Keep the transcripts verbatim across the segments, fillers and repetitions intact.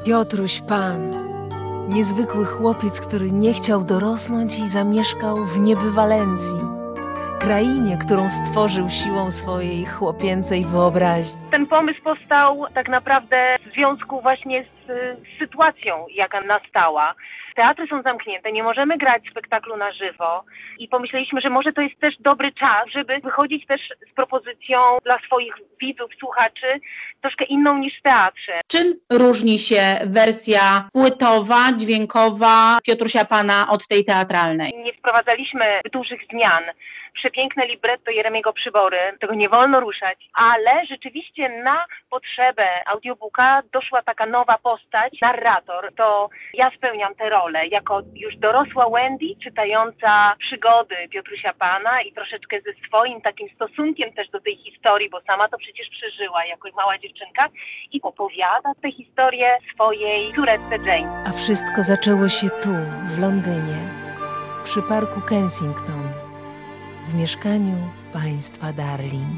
Piotruś Pan, niezwykły chłopiec, który nie chciał dorosnąć i zamieszkał w niebywalencji, krainie, którą stworzył siłą swojej chłopięcej wyobraźni. Ten pomysł powstał tak naprawdę w związku właśnie z, z sytuacją, jaka nastała. Teatry są zamknięte, nie możemy grać spektaklu na żywo i pomyśleliśmy, że może to jest też dobry czas, żeby wychodzić też z propozycją dla swoich widzów, słuchaczy, troszkę inną niż w teatrze. Czym różni się wersja płytowa, dźwiękowa Piotrusia Pana od tej teatralnej? Nie wprowadzaliśmy dużych zmian. Przepiękne libretto Jeremiego Przybory, tego nie wolno ruszać, ale rzeczywiście na potrzebę audiobooka doszła taka nowa postać, narrator. To ja spełniam tę rolę jako już dorosła Wendy, czytająca przygody Piotrusia Pana i troszeczkę ze swoim takim stosunkiem też do tej historii, bo sama to przecież przeżyła jako mała dziewczynka i opowiada tę historię swojej córeczce Jane. A wszystko zaczęło się tu, w Londynie, przy parku Kensington, w mieszkaniu państwa Darling.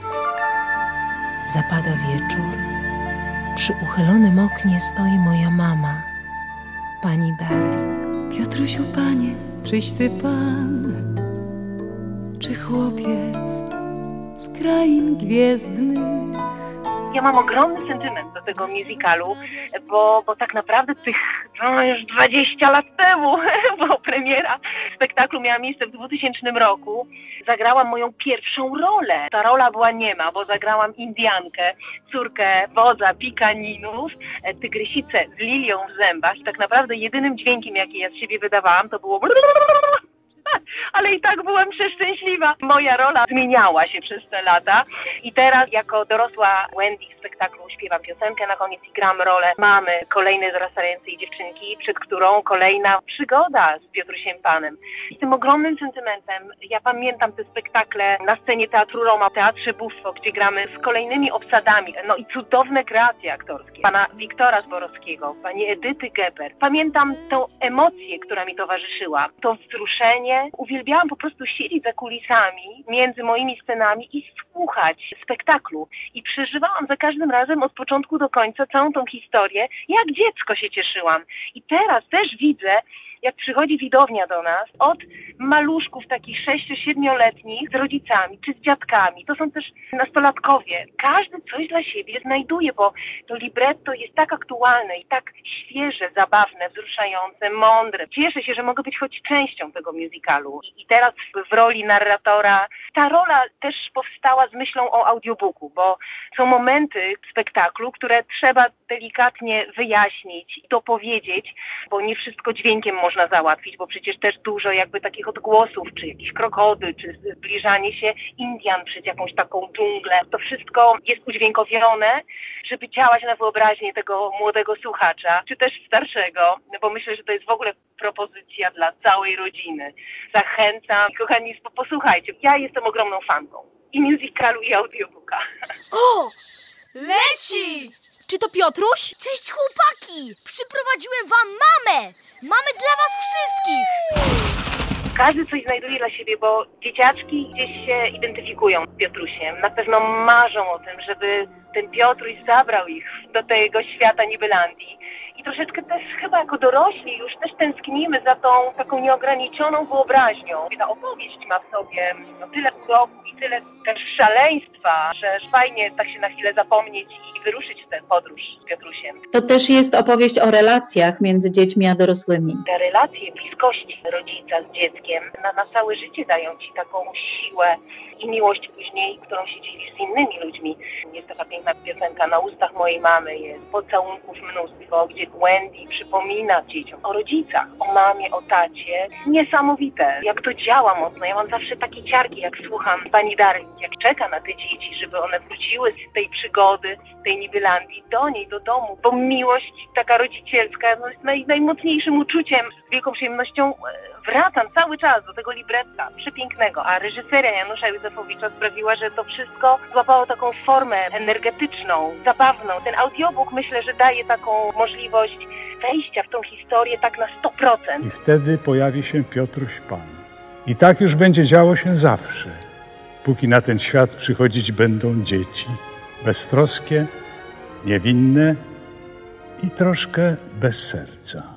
Zapada wieczór. Przy uchylonym oknie stoi moja mama, pani Darling. Piotrusiu Panie, czyś ty Pan, czy chłopiec z krain gwiezdnych? Ja mam ogromny sentyment do tego musicalu, bo, bo tak naprawdę tych no, już dwadzieścia lat temu, bo premiera spektaklu miała miejsce w dwutysięcznym roku, zagrałam moją pierwszą rolę. Ta rola była niema, bo zagrałam Indiankę, córkę wodza Pikaninów, tygrysicę z lilią w zębach i tak naprawdę jedynym dźwiękiem, jaki ja z siebie wydawałam, to było ale i tak byłam przeszczęśliwa. Moja rola zmieniała się przez te lata i teraz jako dorosła Wendy w spektaklu śpiewam piosenkę na koniec i gram rolę mamy kolejnej dorastającej dziewczynki, przed którą kolejna przygoda z Piotrusiem Panem. I tym ogromnym sentymentem ja pamiętam te spektakle na scenie Teatru Roma, Teatrze Bóstwo, gdzie gramy z kolejnymi obsadami, no i cudowne kreacje aktorskie. Pana Wiktora Zborowskiego, pani Edyty Geber. Pamiętam tę emocję, która mi towarzyszyła, to wzruszenie. Uwielbiałam po prostu siedzieć za kulisami, między moimi scenami i słuchać spektaklu. I przeżywałam za każdym razem od początku do końca całą tą historię, jak dziecko się cieszyłam. I teraz też widzę, jak przychodzi widownia do nas od maluszków takich sześcio-siedmioletnich z rodzicami czy z dziadkami. To są też nastolatkowie. Każdy coś dla siebie znajduje, bo to libretto jest tak aktualne i tak świeże, zabawne, wzruszające, mądre. Cieszę się, że mogę być choć częścią tego musicalu. I teraz w, w roli narratora ta rola też powstała z myślą o audiobooku, bo są momenty w spektaklu, które trzeba delikatnie wyjaśnić i dopowiedzieć, bo nie wszystko dźwiękiem można załatwić, bo przecież też dużo jakby takich odgłosów, czy jakiś krokodyl, czy zbliżanie się Indian przez jakąś taką dżunglę. To wszystko jest udźwiękowione, żeby działać na wyobraźnię tego młodego słuchacza, czy też starszego, bo myślę, że to jest w ogóle propozycja dla całej rodziny. Zachęcam. Kochani, posłuchajcie, ja jestem ogromną fanką i musicalu, i audiobooka. O! Leci! Czy to Piotruś? Cześć chłopaki! Przyprowadziłem wam mamę! Mamy dla was wszystkich! Każdy coś znajduje dla siebie, bo dzieciaczki gdzieś się identyfikują z Piotrusiem. Na pewno marzą o tym, żeby ten Piotruś zabrał ich do tego świata Nibylandii. I troszeczkę też chyba jako dorośli już też tęsknimy za tą taką nieograniczoną wyobraźnią. Ta opowieść ma w sobie no, tyle uroku i tyle też szaleństwa, że fajnie tak się na chwilę zapomnieć i wyruszyć w tę podróż z Piotrusiem. To też jest opowieść o relacjach między dziećmi a dorosłymi. Te relacje bliskości rodzica z dzieckiem na, na całe życie dają ci taką siłę i miłość później, którą się dzielisz z innymi ludźmi. Jest taka piękna piosenka Na ustach mojej mamy, jest pocałunków mnóstwo, gdzie Wendy przypomina dzieciom o rodzicach, o mamie, o tacie. Niesamowite, jak to działa mocno. Ja mam zawsze takie ciarki, jak słucham pani Darling, jak czeka na te dzieci, żeby one wróciły z tej przygody, tej Nibylandii do niej, do domu, bo miłość taka rodzicielska no, jest naj, najmocniejszym uczuciem. Z wielką przyjemnością wracam cały czas do tego libretta przepięknego, a reżyseria Janusza Józefowicza sprawiła, że to wszystko złapało taką formę energetyczną, zabawną. Ten audiobook myślę, że daje taką możliwość wejścia w tą historię tak na sto procent. I wtedy pojawi się Piotruś Pan. I tak już będzie działo się zawsze, póki na ten świat przychodzić będą dzieci, beztroskie, niewinne i troszkę bez serca.